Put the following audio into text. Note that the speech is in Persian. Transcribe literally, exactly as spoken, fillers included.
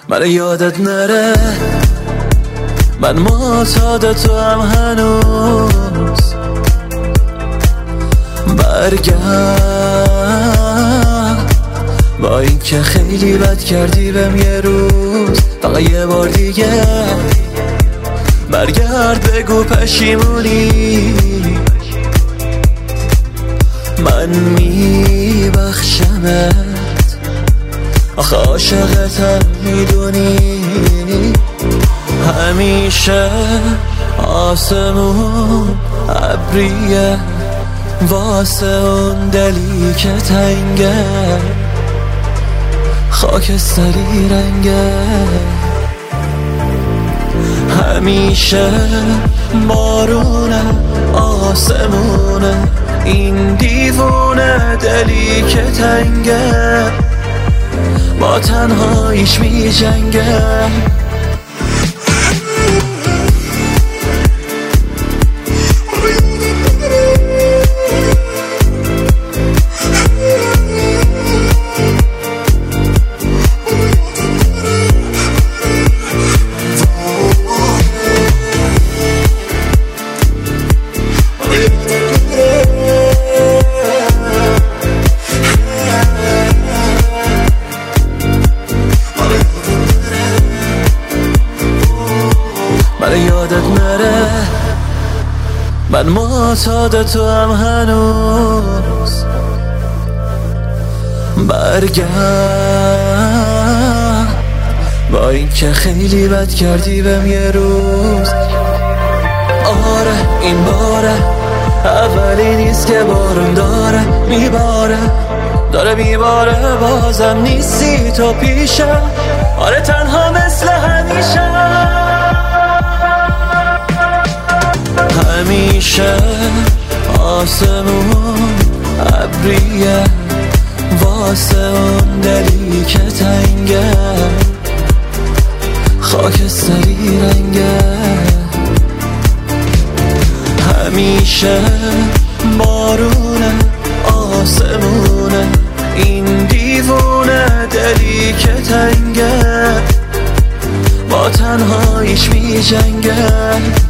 من یادت نره من معتاد تو هم هنوز. برگرد با این که خیلی بد کردی بهم یه روز، فقط یه بار دیگه برگرد بگو پشیمونی. من میبخشمت آخه عاشقتم میدونی. همیشه آسمون ابریه واسه اون دلی که تنگه، خاکستری رنگه. همیشه بارونه آسمونه این دیوونه دلی که تنگه، با تنهاییش می جنگه. من یادت نره من معتاد تو هم هنوز. برگرد با این که خیلی بد کردی بهم یه روز. آره این باره اولی نیست که بارم داره میباره داره میباره بازم نیستی تو پیشم. آره تنها مثل همیشه. همیشه آسمون ابریه واسه اون دلی که تنگه، خاکستری رنگه. همیشه بارونه آسمونه این دیوونه دلی که تنگه، با تنهاییش می جنگه.